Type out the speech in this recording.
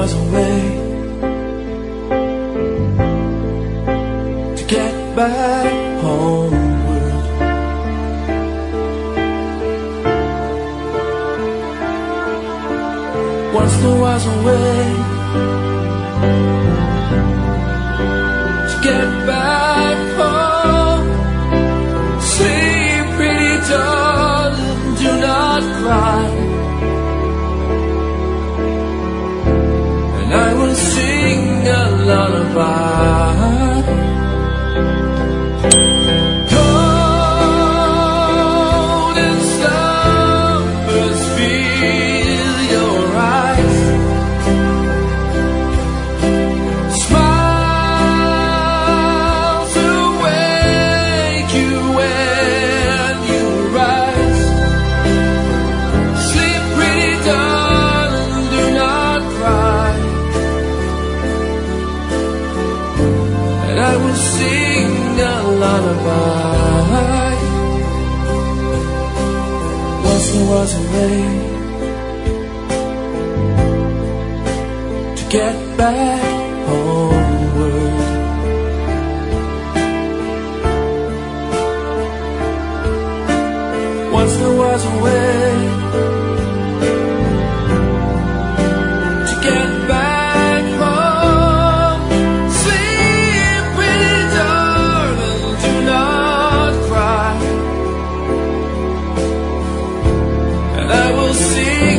was a way to get back homeward. Once there was a way to get back home. Sleep, pretty darling, do not cry. I will sing a lullaby. Golden slumbers fill your eyes. Smiles awake you when you rise. Sleep, pretty darling, do not cry. I will sing a lullaby. Once there was a way to get back homeward. Once there was a way to get back home. Sleep, pretty darling, do not cry. And I will see